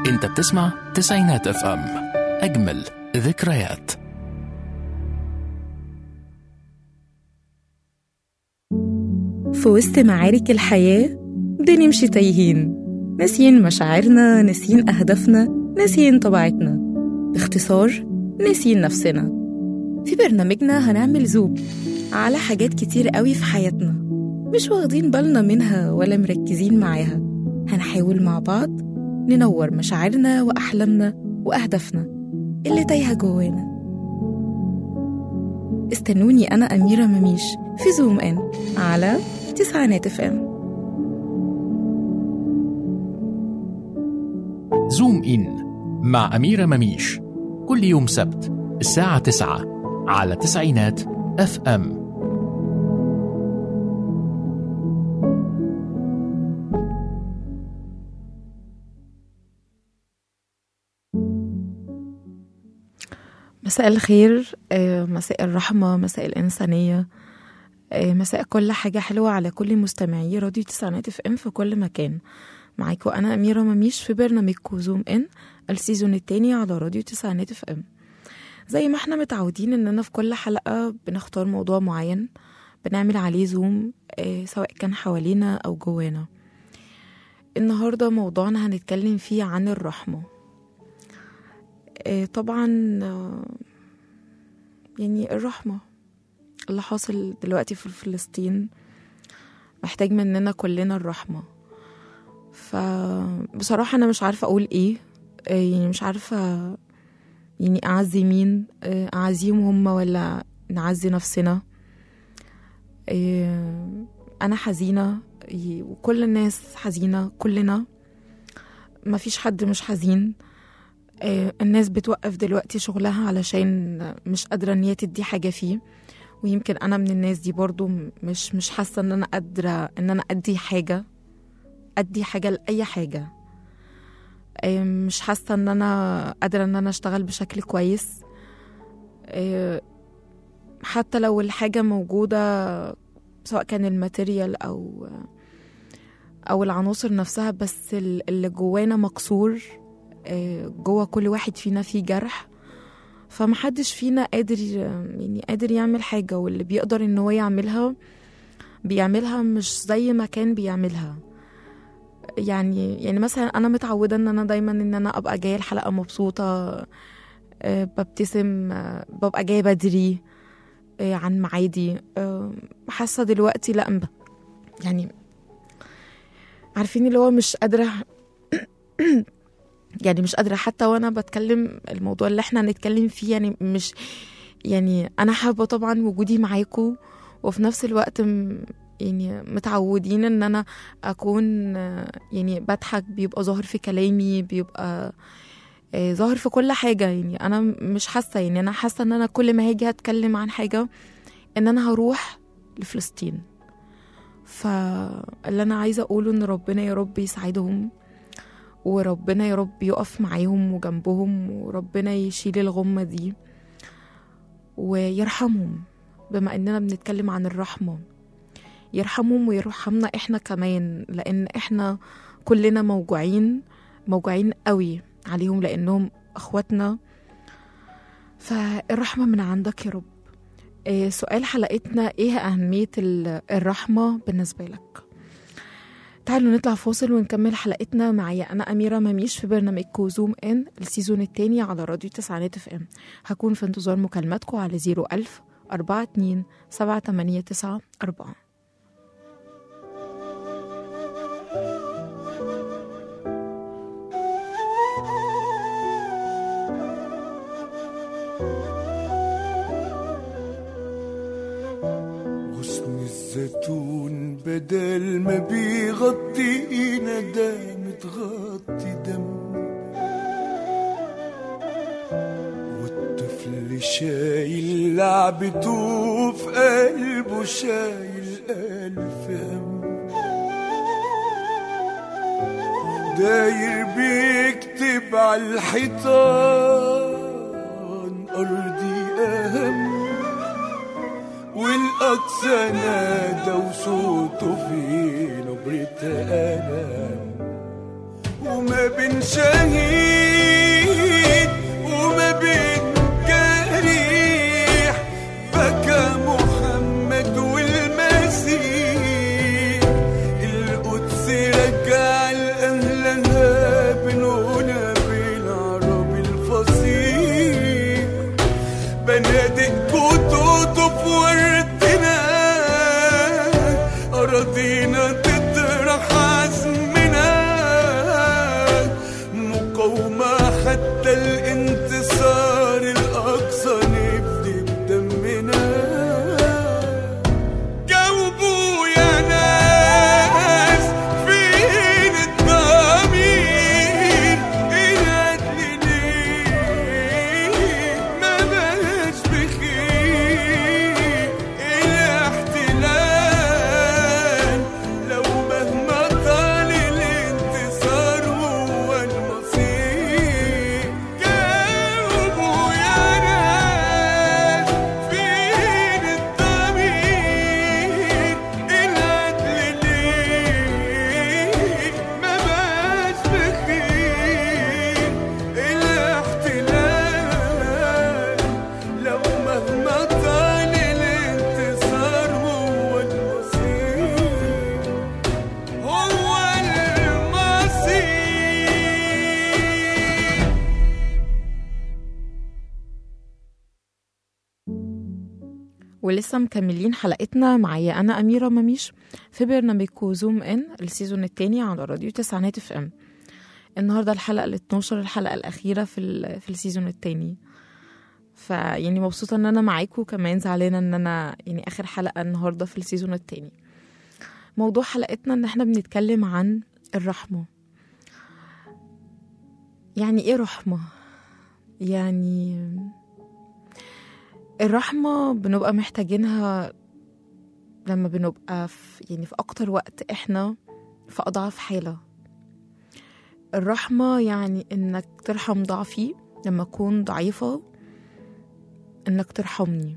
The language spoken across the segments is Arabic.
انت بتسمع تسعينات اف ام، اجمل ذكريات. في وسط معارك الحياة بنمشي تايهين، ناسيين مشاعرنا، ناسيين أهدافنا، ناسيين طبيعتنا، باختصار ناسيين نفسنا. في برنامجنا هنعمل زوم على حاجات كتير قوي في حياتنا مش واخدين بالنا منها ولا مركزين معاها. هنحاول مع بعض ننور مشاعرنا وأحلامنا وأهدافنا اللي تايهة جوانا. استنوني أنا أميرة مميش في زوم إن على تسعينات اف ام. زوم إن مع أميرة مميش كل يوم سبت الساعة 9 على تسعينات اف ام. مساء الخير، مساء الرحمة، مساء الإنسانية، مساء كل حاجة حلوة على كل مستمعي راديو تسعينات اف ام في كل مكان. معاكم أنا أميرة مميش في برنامجكم زوم إن السيزون التاني على راديو تسعينات اف ام. زي ما احنا متعودين إننا في كل حلقة بنختار موضوع معين بنعمل عليه زوم، سواء كان حوالينا أو جوانا. النهاردة موضوعنا هنتكلم فيه عن الرحمة. طبعا يعني الرحمة اللي حاصل دلوقتي في فلسطين محتاج مننا كلنا الرحمة. فبصراحة أنا مش عارفة أقول إيه، يعني مش عارفة يعني أعزي مين، أعزيهم هم ولا نعزي نفسنا. أنا حزينة وكل الناس حزينة، كلنا ما فيش حد مش حزين. الناس بتوقف دلوقتي شغلها علشان مش قادرة ان هي تدي حاجة فيه، ويمكن انا من الناس دي برضو مش حاسة ان انا قادرة ان انا ادي حاجة لأي حاجة. مش حاسة ان انا قادرة ان انا اشتغل بشكل كويس، حتى لو الحاجة موجودة سواء كان الماتيريال او العناصر نفسها، بس اللي جوانا مكسور. جوا كل واحد فينا فيه جرح، فمحدش فينا قادر يعمل حاجة، واللي بيقدر ان هو بيعملها مش زي ما كان بيعملها. يعني مثلا انا متعودة ان انا دايما ان انا ابقى جاية الحلقة مبسوطة، ببتسم، ببقى جاية بدري عن معادي. حاسة دلوقتي لا، يعني عارفين اللي هو مش قادرة يعني مش قادرة حتى وانا بتكلم الموضوع اللي احنا هنتكلم فيه. يعني مش يعني انا حابة طبعا وجودي معاكم، وفي نفس الوقت يعني متعودين ان انا اكون يعني بضحك، بيبقى ظاهر في كلامي، بيبقى ظاهر في كل حاجة. يعني انا مش حاسة، يعني انا حاسة ان انا كل ما هاجي هتكلم عن حاجة ان انا هروح لفلسطين. فاللي انا عايزة اقوله ان ربنا يا رب يساعدهم، وربنا يا رب يقف معاهم وجنبهم، وربنا يشيل الغمة دي ويرحمهم. بما اننا بنتكلم عن الرحمة، يرحمهم ويرحمنا احنا كمان، لان احنا كلنا موجوعين قوي عليهم لانهم اخواتنا. فالرحمة من عندك يا رب. سؤال حلقتنا: ايه اهمية الرحمة بالنسبة لك؟ تعالوا نطلع فاصل ونكمل حلقتنا. معايا أنا أميرة مميش في برنامجكم زوم إن السيزون التاني على راديو تسعينات اف ام. هكون في انتظار مكالماتكم على 01000 42 7894. غصن الزيتون بدل ما بيغطينا ده متغطي دم، والطفل شايل لعبته في قلبه، شايل ألف هم، داير بيكتب عالحيطان أرضي أهم، والأقصى نادى وصوته في نبرة ألم، وما بين شهيد وما بين جريح بكى محمد والمسيح. القدس رجع لأهلها بنونا بالعربي الفصيح. بنادق كتوتف وردنا أراضينا تطرح عزمنا. مقاومة حتى الانتصار الأقصى نفدي بدمنا. جاوبوا يا ناس فين الضمير؟ العدل ليه ما بقاش بخير؟ الاحتلال لو مهما طال الانتصار هو المصير. جاوبوا يا ناس فين الضمير؟ العدل ليه ما بقاش بخير؟ الاحتلال لو مهما طال الانتصار هو المصير. هو المصير. ولسه مكملين حلقتنا. معايا أنا أميرة مميش في برنامجكم زوم إن السيزون التاني على راديو تسعينات اف ام. النهاردة الحلقة ال12، الحلقة الأخيرة في السيزون التاني. فيعني مبسوطة إن أنا معاكم، كمان زعلانة إن أنا يعني آخر حلقة النهاردة في السيزون التاني. موضوع حلقتنا إن احنا بنتكلم عن الرحمة. يعني إيه رحمة؟ يعني الرحمة بنبقى محتاجينها لما بنبقى في أكتر وقت إحنا في أضعف حالة. الرحمة يعني إنك ترحم ضعفي لما أكون ضعيفة، إنك ترحمني.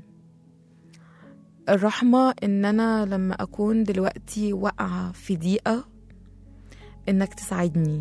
الرحمة إن أنا لما أكون دلوقتي واقعة في ضيقة إنك تساعدني.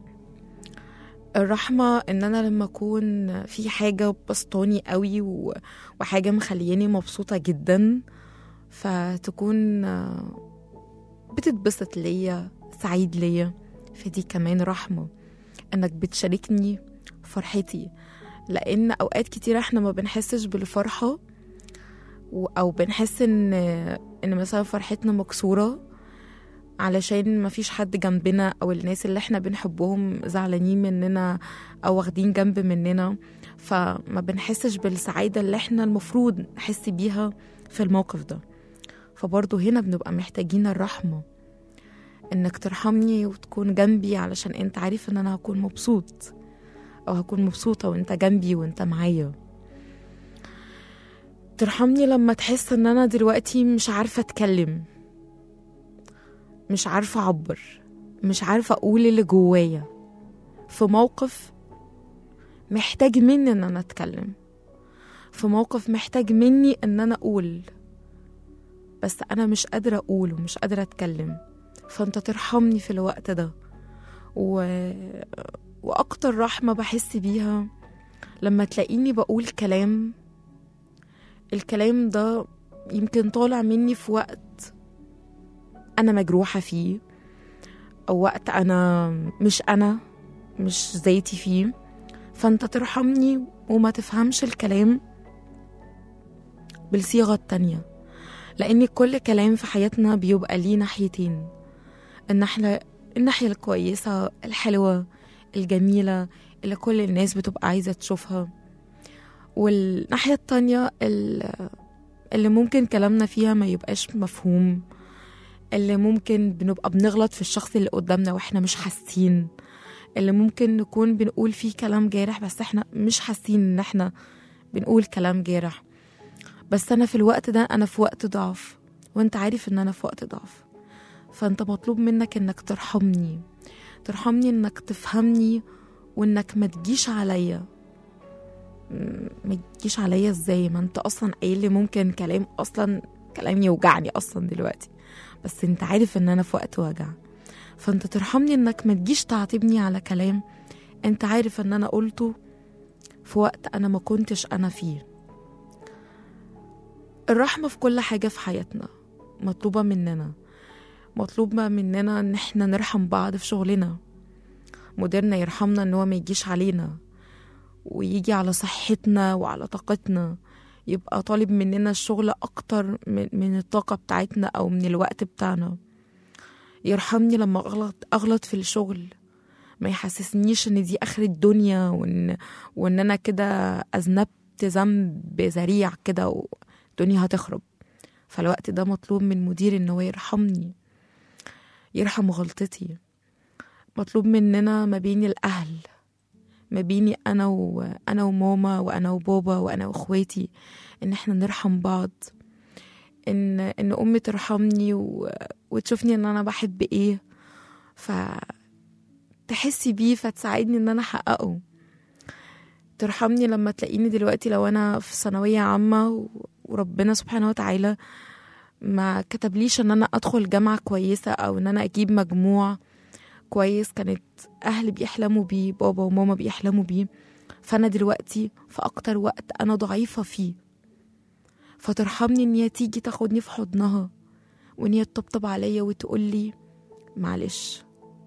الرحمة إن أنا لما أكون في حاجة بسطاني قوي وحاجة مخلياني مبسوطة جدا فتكون بتتبسط ليا، سعيد ليا، فدي كمان رحمة. إنك بتشاركني فرحتي، لأن أوقات كتير إحنا ما بنحسش بالفرحة أو بنحس إن مثلا فرحتنا مكسورة علشان ما فيش حد جنبنا، أو الناس اللي إحنا بنحبهم زعلانين مننا أو واخدين جنب مننا، فما بنحسش بالسعادة اللي إحنا المفروض نحس بيها في الموقف ده. فبرضو هنا بنبقى محتاجين الرحمة، إنك ترحمني وتكون جنبي علشان أنت عارف إن أنا هكون مبسوط أو هكون مبسوطة وأنت جنبي وأنت معايا. ترحمني لما تحس إن أنا دلوقتي مش عارفة أتكلم، مش عارفة أعبر، مش عارفة أقول اللي جوايا في موقف محتاج مني إن أنا أتكلم، في موقف محتاج مني إن أنا أقول، بس أنا مش قادرة أقول ومش قادرة أتكلم. فأنت ترحمني في الوقت ده. وأكتر رحمة بحس بيها لما تلاقيني بقول الكلام ده يمكن طالع مني في وقت أنا مجروحة فيه، أو وقت أنا مش ذاتي فيه. فأنت ترحمني وما تفهمش الكلام بالصيغة التانية، لأن كل كلام في حياتنا بيبقى ليه ناحيتين. الناحية الكويسة الحلوة الجميلة اللي كل الناس بتبقى عايزة تشوفها، والناحية التانية اللي ممكن كلامنا فيها ما يبقاش مفهوم، اللي ممكن بنبقى بنغلط في الشخص اللي قدامنا واحنا مش حاسين، اللي ممكن نكون بنقول فيه كلام جارح بس احنا مش حاسين ان احنا بنقول كلام جارح. بس انا في الوقت ده انا في وقت ضعف، وانت عارف ان انا في وقت ضعف. فانت مطلوب منك انك ترحمني، انك تفهمني، وانك ما تجيش عليا. ازاي؟ ما انت اصلا قايل لي ممكن كلام يوجعني اصلا دلوقتي، بس انت عارف ان انا في وقت وجع. فانت ترحمني انك ما تجيش تعاتبني على كلام انت عارف ان انا قلته في وقت انا ما كنتش انا فيه. الرحمة في كل حاجة في حياتنا مطلوبة مننا ان احنا نرحم بعض في شغلنا، مديرنا يرحمنا ان هو ما يجيش علينا ويجي على صحتنا وعلى طاقتنا، يبقى طالب مننا الشغل اكتر من الطاقة بتاعتنا او من الوقت بتاعنا. يرحمني لما اغلط في الشغل، ما يحسسنيش ان دي اخر الدنيا وان انا كده اذنبت ذنب ذريع كده والدنيا هتخرب. فالوقت ده مطلوب من مدير ان هو يرحمني، يرحم غلطتي. مطلوب مننا ما بين الاهل، ما بيني انا وماما وانا وبابا وانا واخواتي، ان احنا نرحم بعض، ان امي ترحمني وتشوفني ان انا بحب ايه فتحسي بيه فتساعدني ان انا احققه. ترحمني لما تلاقيني دلوقتي لو انا في ثانويه عامه وربنا سبحانه وتعالى ما كتبليش ان انا ادخل جامعه كويسه او ان انا اجيب مجموع كويس كانت اهلي بيحلموا بيه، بابا وماما بيحلموا بيه، فانا دلوقتي في اكتر وقت انا ضعيفه فيه، فترحمني ان هي تيجي تاخدني في حضنها وان هي تطبطب عليا وتقول لي معلش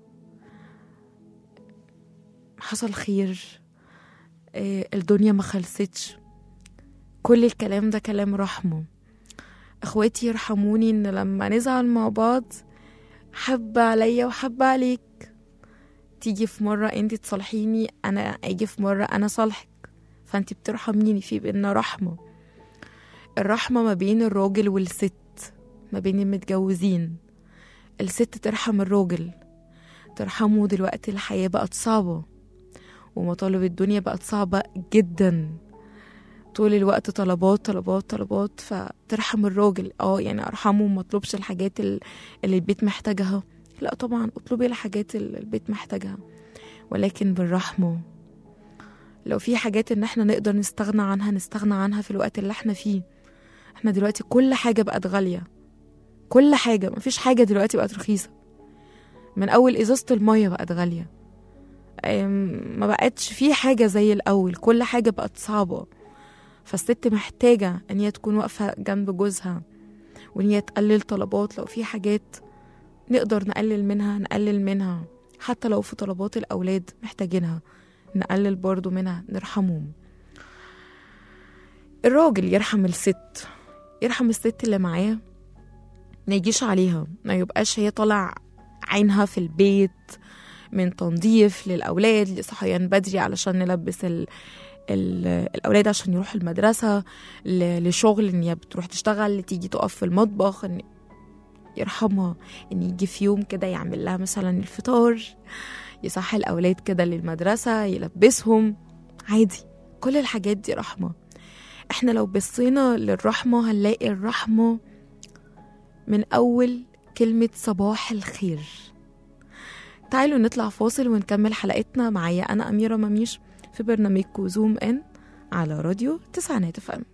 حصل خير، الدنيا ما خلصتش. كل الكلام ده كلام رحمه. اخواتي يرحموني ان لما نزعل مع بعض حب عليا وحب عليك، تيجي في مرة انت تصالحيني انا اجي في مرة انا صالحك، فانت بترحميني. في بينا رحمة. الرحمة ما بين الراجل والست، ما بين المتجوزين. الست ترحم الراجل، ترحمه دلوقتي الحياة بقت صعبة ومطالب الدنيا بقت صعبة جدا، طول الوقت طلبات طلبات طلبات، فترحم الراجل. يعني ارحمه وما اطلبش الحاجات اللي البيت محتاجها، لا طبعا اطلبي الحاجات اللي البيت محتاجها، ولكن بالرحمة. لو في حاجات ان احنا نقدر نستغنى عنها في الوقت اللي احنا فيه. احنا دلوقتي كل حاجة بقت غالية، كل حاجة، مفيش حاجة دلوقتي بقت رخيصة. من اول ازازة المية بقت غالية، ما بقتش في حاجة زي الاول، كل حاجة بقت صعبة. فالست محتاجة ان هي تكون واقفة جنب جوزها وان هي تقلل طلبات. لو في حاجات نقدر نقلل منها، حتى لو في طلبات الأولاد محتاجينها نقلل برضو منها، نرحمهم. الراجل يرحم الست اللي معاه، ما يجيش عليها، ما يبقاش هي طالع عينها في البيت من تنظيف للأولاد لصحيان بدري علشان نلبس الأولاد عشان يروحوا المدرسة، لشغل ان هي بتروح تشتغل، تيجي تقف في المطبخ. ان يرحمها ان يجي في يوم كده يعمل لها مثلا الفطار، يصحي الأولاد كده للمدرسة، يلبسهم عادي. كل الحاجات دي رحمة. احنا لو بصينا للرحمة هنلاقي الرحمة من أول كلمة صباح الخير. تعالوا نطلع فاصل ونكمل حلقتنا. معايا أنا أميرة مميش في برنامجكم زوم إن على راديو 9 FM.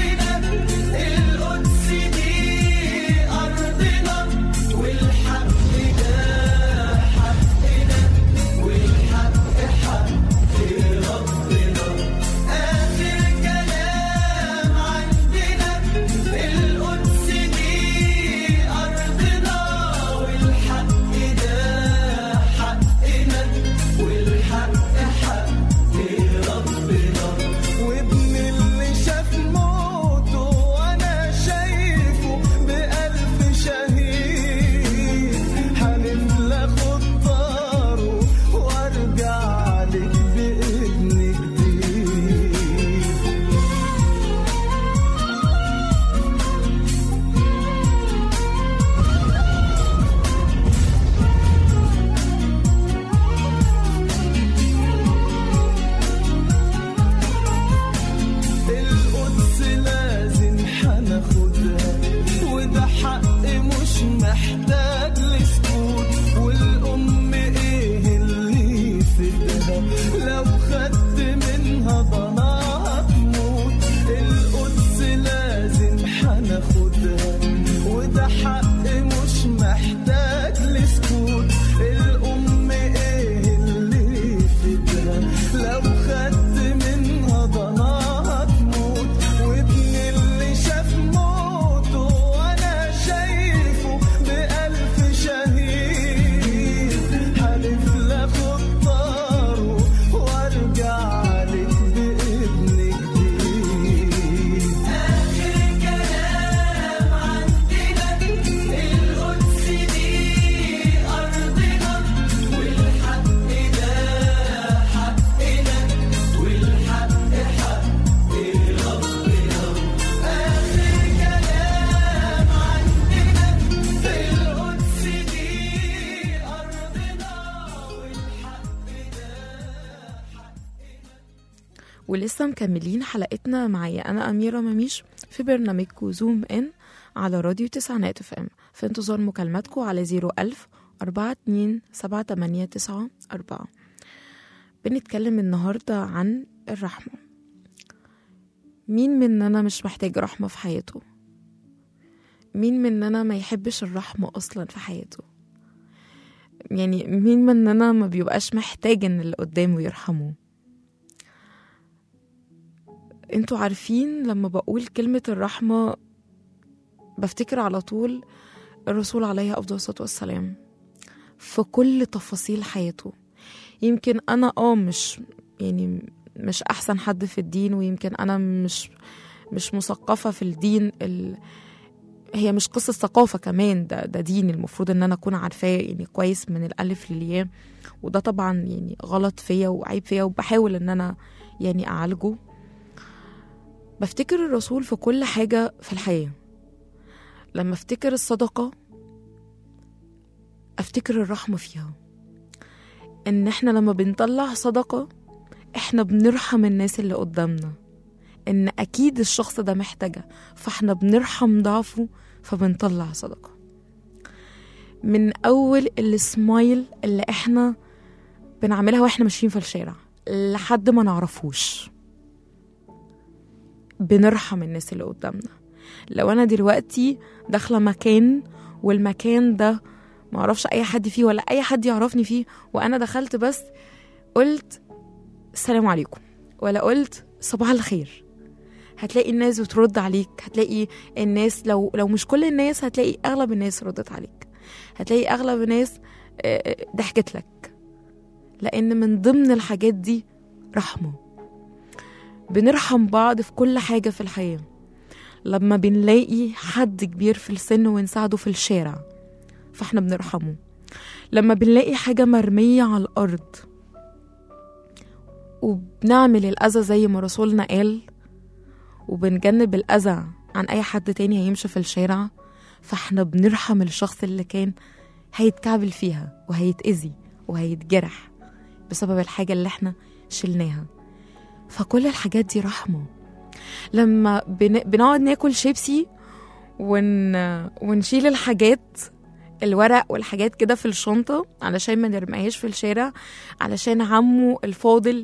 القدس دي أرضنا والحق ولسه مكملين حلقتنا معايا أنا أميرة مميش في برنامجكم زوم إن على راديو تسعينات اف ام، في انتظار مكالماتكم على 01000 42 7894. بنتكلم النهاردة عن الرحمة. مين مننا مش محتاج رحمة في حياته؟ مين مننا ما يحبش الرحمة أصلا في حياته؟ يعني مين مننا ما بيبقاش محتاج ان اللي قدامه يرحمه؟ انتوا عارفين لما بقول كلمة الرحمة بفتكر على طول الرسول عليه أفضل الصلاة والسلام في كل تفاصيل حياته. يمكن أنا مش أحسن حد في الدين، ويمكن أنا مش مثقفة في الدين. هي مش قصة ثقافة كمان، ده دين المفروض ان انا اكون عارفاه يعني كويس من الالف للياء، وده طبعا يعني غلط فيا وعيب فيا وبحاول ان انا يعني اعالجه. بفتكر الرسول في كل حاجة في الحياة. لما افتكر الصدقة افتكر الرحمة فيها، ان احنا لما بنطلع صدقة احنا بنرحم الناس اللي قدامنا، ان اكيد الشخص ده محتاجة، فاحنا بنرحم ضعفه فبنطلع صدقة. من اول السمايل اللي احنا بنعملها واحنا ماشيين في الشارع لحد ما نعرفوش بنرحم الناس اللي قدامنا. لو انا دلوقتي داخلة مكان والمكان ده معرفش اي حد فيه ولا اي حد يعرفني فيه، وانا دخلت بس قلت السلام عليكم ولا قلت صباح الخير، هتلاقي الناس بترد عليك. هتلاقي الناس لو مش كل الناس، هتلاقي اغلب الناس ردت عليك، هتلاقي اغلب الناس ضحكت لك، لان من ضمن الحاجات دي رحمة. بنرحم بعض في كل حاجة في الحياة. لما بنلاقي حد كبير في السن ونساعده في الشارع فاحنا بنرحمه. لما بنلاقي حاجة مرمية على الأرض وبنعمل الأذى زي ما رسولنا قال، وبنجنب الأذى عن أي حد تاني هيمشي في الشارع، فاحنا بنرحم الشخص اللي كان هيتكعبل فيها وهيتأذي وهيتجرح بسبب الحاجة اللي احنا شلناها. فكل الحاجات دي رحمة. لما بنقعد ناكل شيبسي ونشيل الحاجات الورق والحاجات كده في الشنطة علشان ما نرميهاش في الشارع، علشان عمو الفاضل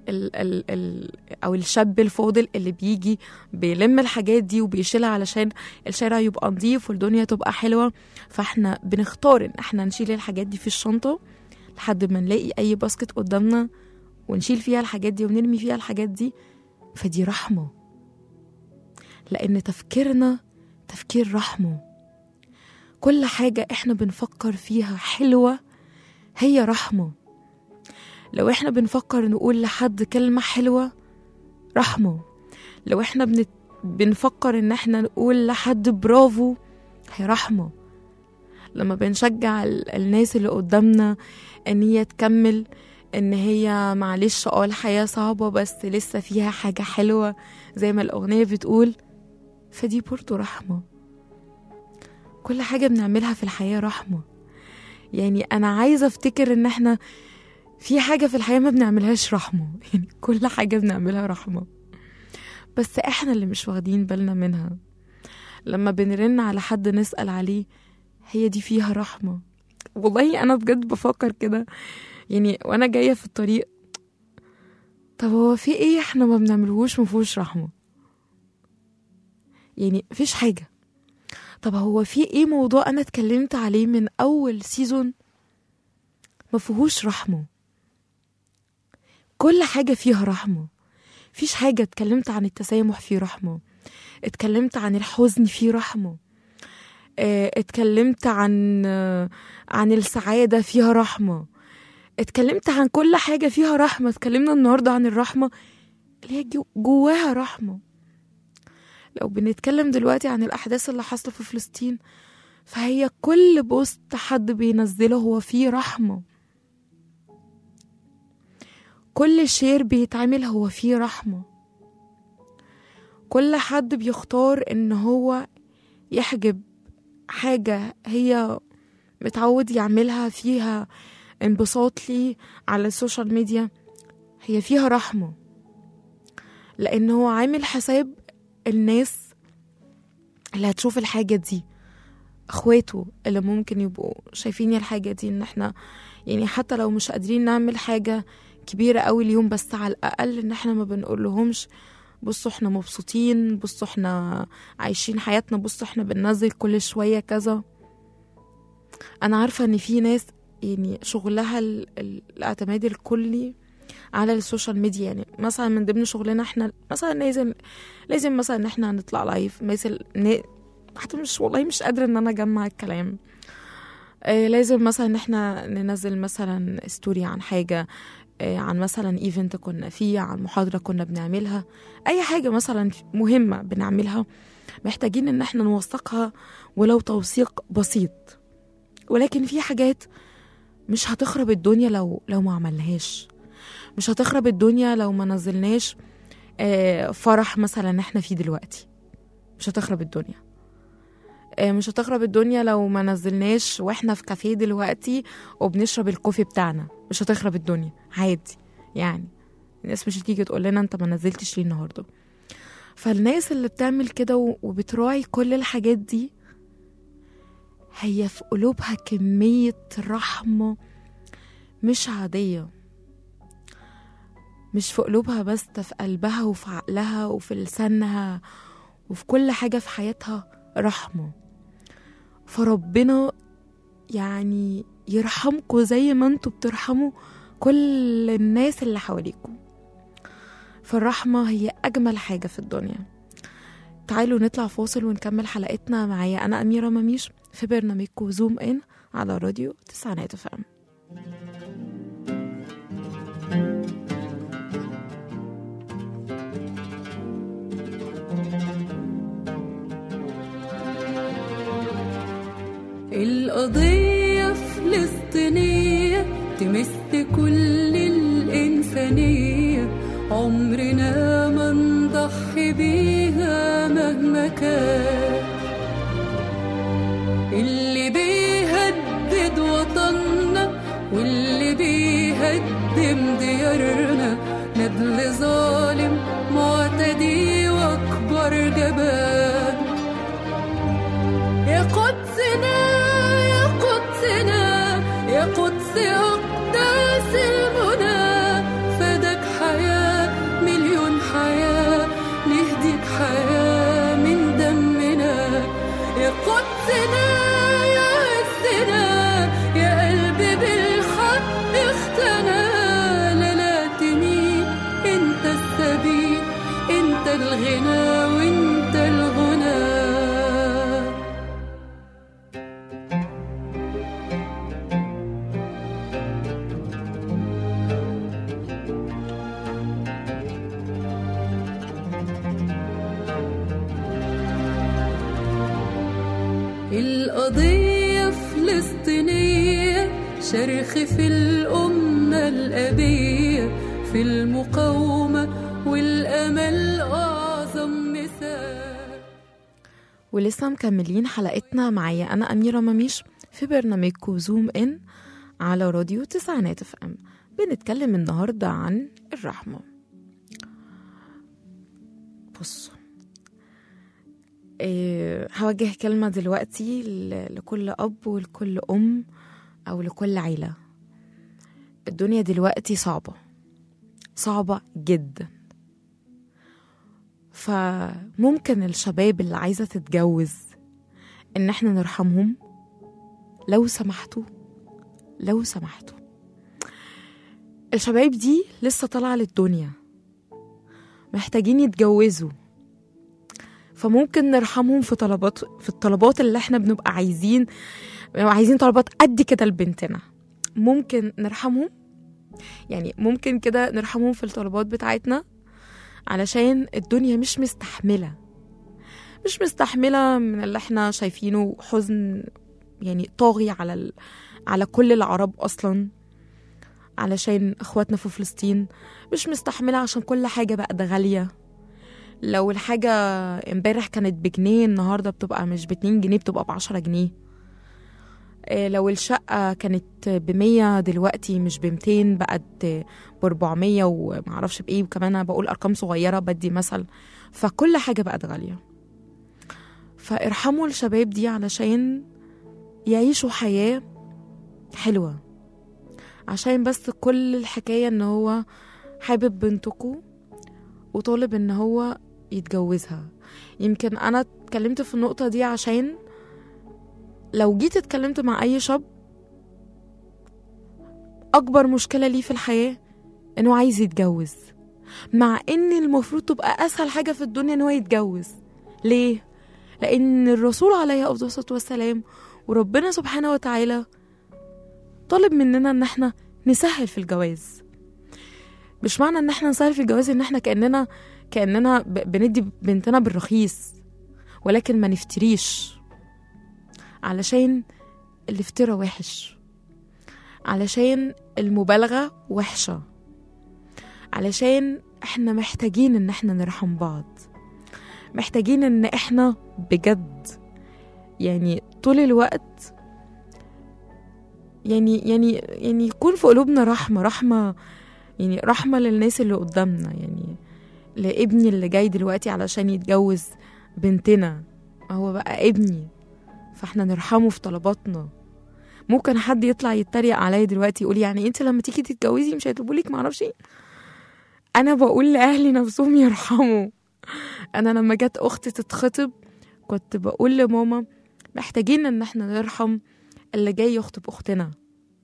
أو الشاب الفاضل اللي بيجي بيلم الحاجات دي وبيشيلها علشان الشارع يبقى نظيف والدنيا تبقى حلوة. فاحنا بنختار ان احنا نشيل الحاجات دي في الشنطة لحد ما نلاقي اي باسكت قدامنا ونشيل فيها الحاجات دي ونرمي فيها الحاجات دي. فدي رحمة، لأن تفكيرنا تفكير رحمة. كل حاجة احنا بنفكر فيها حلوة هي رحمة. لو احنا بنفكر نقول لحد كلمة حلوة رحمة. لو احنا بنفكر ان احنا نقول لحد برافو هي رحمة. لما بنشجع الناس اللي قدامنا ان هي تكمل، ان هي معلش الحياة صعبة بس لسه فيها حاجة حلوة زي ما الأغنية بتقول، فدي برضو رحمة. كل حاجة بنعملها في الحياة رحمة. يعني أنا عايزة أفتكر إن إحنا في حاجة في الحياة ما بنعملهاش رحمة، يعني كل حاجة بنعملها رحمة بس إحنا اللي مش واخدين بالنا منها. لما بنرن على حد نسأل عليه هي دي فيها رحمة. والله أنا بجد بفكر كده يعني وأنا جاية في الطريق، طب هو في إيه إحنا ما بنعملهوش مفهوش رحمة؟ يعني مفيش حاجة. طب هو في إيه موضوع أنا اتكلمت عليه من أول سيزون مفهوش رحمة؟ كل حاجة فيها رحمة. فيش حاجة اتكلمت عن التسامح فيه رحمة، اتكلمت عن الحزن فيه رحمة، اتكلمت عن السعادة فيها رحمة، اتكلمت عن كل حاجة فيها رحمة. اتكلمنا النهاردة عن الرحمة اللي هي جواها رحمة. لو بنتكلم دلوقتي عن الأحداث اللي حصلت في فلسطين، فهي كل بوست حد بينزله هو فيه رحمة. كل شير بيتعمل هو فيه رحمة. كل حد بيختار ان هو يحجب حاجة هي متعود يعملها فيها انبساط لي على السوشيال ميديا، هي فيها رحمة. لأن هو عامل حساب الناس اللي هتشوف الحاجة دي، اخواته اللي ممكن يبقوا شايفين الحاجة دي، ان احنا يعني حتى لو مش قادرين نعمل حاجة كبيرة قوي اليوم، بس على الأقل ان احنا ما بنقول لهمش بصوا احنا مبسوطين، بصوا احنا عايشين حياتنا، بصوا احنا بننزل كل شوية كذا. انا عارفة ان في ناس يعني شغلها الاعتماد الكلي على السوشيال ميديا، يعني مثلا من ضمن شغلنا احنا مثلا لازم مثلا ان احنا نطلع لايف، حتى والله مش قادرة ان انا اجمع الكلام. لازم مثلا ان احنا ننزل مثلا ستوري عن حاجة، عن مثلا ايفنت كنا فيه، عن محاضرة كنا بنعملها، اي حاجة مثلا مهمة بنعملها، محتاجين ان احنا نوثقها ولو توثيق بسيط. ولكن في حاجات مش هتخرب الدنيا لو ما عملناهاش، مش هتخرب الدنيا لو ما نزلناش فرح مثلا احنا فيه دلوقتي، مش هتخرب الدنيا. مش هتخرب الدنيا لو ما نزلناش واحنا في كافيه دلوقتي وبنشرب الكوفي بتاعنا، مش هتخرب الدنيا عادي. يعني الناس مش هتيجي تقول لنا انت ما نزلتش ليه النهارده. فالناس اللي بتعمل كده وبتراعي كل الحاجات دي، هي في قلوبها كمية رحمة مش عادية، مش في قلوبها بس، ده في قلبها وفي عقلها وفي لسانها وفي كل حاجة في حياتها رحمة. فربنا يعني يرحمكم زي ما انتوا بترحموا كل الناس اللي حواليكم. فالرحمة هي أجمل حاجة في الدنيا. تعالوا نطلع فاصل ونكمل حلقتنا. معايا أنا أميرة مميش في برنامجكم زوم إن على راديو تسعينات اف ام. القضية فلسطينية تمس كل الإنسانية، عمرنا ما نضحي بيها مهما كان. اللي بيهدد وطننا واللي بيهدم ديارنا، ندل ظالم معتدي واكبر جبان. يا قدسنا يا قدسنا يا قدس أقداس المنى، فداك حياة مليون حياة، نهديك حياة من دمنا. يا قدسنا يا عزنا يا قلبي بالحق اختنا، لا تميل انت السبيل، انت الغنى وانت الغنى. القضية فلسطينية، شرخ في الأمة الأبية، في المقاومة والأمل أعظم مثال. ولسه مكملين حلقتنا. معايا أنا أميرة مميش في برنامجكم زوم إن على راديو تسعينات اف ام. بنتكلم النهاردة عن الرحمة. بص، هوجه كلمة دلوقتي لكل أب ولكل أم أو لكل عيلة. الدنيا دلوقتي صعبة جدا. فممكن الشباب اللي عايزة تتجوز إن احنا نرحمهم لو سمحتوا. الشباب دي لسه طالعة للدنيا، محتاجين يتجوزوا، فممكن نرحمهم في الطلبات اللي احنا بنبقى عايزين طلبات قد كده لبنتنا. ممكن نرحمهم، يعني ممكن كده نرحمهم في الطلبات بتاعتنا، علشان الدنيا مش مستحملة من اللي احنا شايفينه. حزن يعني طاغي على كل العرب أصلا، علشان اخواتنا في فلسطين. مش مستحملة عشان كل حاجة بقت غالية. لو الحاجة امبارح كانت بجنيه، النهاردة بتبقى مش ب2 جنيه، بتبقى ب10 جنيه. لو الشقة كانت ب100 دلوقتي مش ب200 بقت ب400 ومعرفش بإيه، وكمان أنا بقول أرقام صغيرة بدي مثل، فكل حاجة بقت غالية. فارحموا الشباب دي علشان يعيشوا حياة حلوة، عشان بس كل الحكاية ان هو حابب بنتكو وطالب ان هو يتجوزها. يمكن انا اتكلمت في النقطة دي عشان لو جيت اتكلمت مع اي شاب اكبر مشكلة ليه في الحياة انه عايز يتجوز، مع ان المفروض تبقى اسهل حاجة في الدنيا ان هو يتجوز. ليه؟ لان الرسول عليه افضل الصلاة والسلام وربنا سبحانه وتعالى طالب مننا ان احنا نسهل في الجواز. مش معنى ان احنا نسهل في الجواز ان احنا كأننا بندي بنتنا بالرخيص، ولكن ما نفتريش، علشان الافتراء وحش، علشان المبالغة وحشة، علشان احنا محتاجين ان احنا نرحم بعض، محتاجين ان احنا بجد يعني طول الوقت يعني يكون في قلوبنا رحمة، يعني رحمة للناس اللي قدامنا، يعني لابني اللي جاي دلوقتي علشان يتجوز بنتنا، هو بقى ابني، فاحنا نرحمه في طلباتنا. ممكن حد يطلع يتريق عليا دلوقتي يقول يعني انت لما تيجي تتجوزي مش هيطلبولك معرفش ايه. انا بقول لاهلي نفسهم يرحموا. انا لما جت اختي تتخطب كنت بقول لماما محتاجين ان احنا نرحم اللي جاي يخطب اختنا،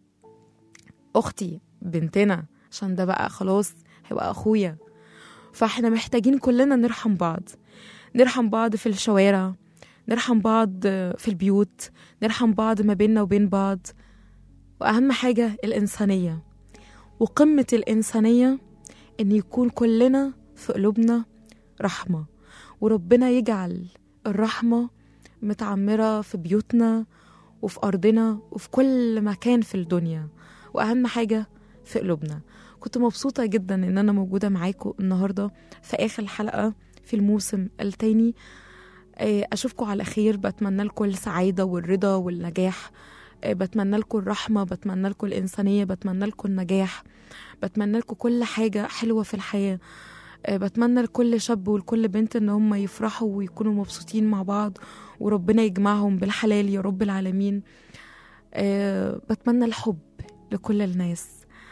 اختي بنتنا، عشان ده بقى خلاص هيبقى اخويا. فاحنا محتاجين كلنا نرحم بعض، نرحم بعض في الشوارع، نرحم بعض في البيوت، نرحم بعض ما بيننا وبين بعض. واهم حاجة الانسانية، وقمة الانسانية ان يكون كلنا في قلوبنا رحمة، وربنا يجعل الرحمة متعمرة في بيوتنا وفي أرضنا وفي كل مكان في الدنيا، وأهم حاجة في قلوبنا. كنت مبسوطة جدا إن أنا موجودة معاكم النهاردة في آخر حلقة في الموسم الثاني. أشوفكم على خير، بتمنى لكم السعادة والرضا والنجاح، بتمنى لكم الرحمة، بتمنى لكم الإنسانية، بتمنى لكم النجاح، بتمنى لكم كل حاجة حلوة في الحياة. بتمنى لكل شاب ولكل بنت ان هم يفرحوا ويكونوا مبسوطين مع بعض، وربنا يجمعهم بالحلال يا رب العالمين. بتمنى الحب لكل الناس.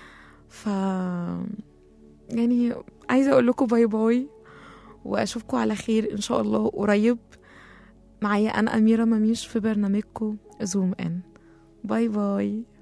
يعني عايزة اقول لكم باي باي، واشوفكم على خير ان شاء الله قريب. معايا انا أميرة مميش في برنامجكم زوم ان. باي باي.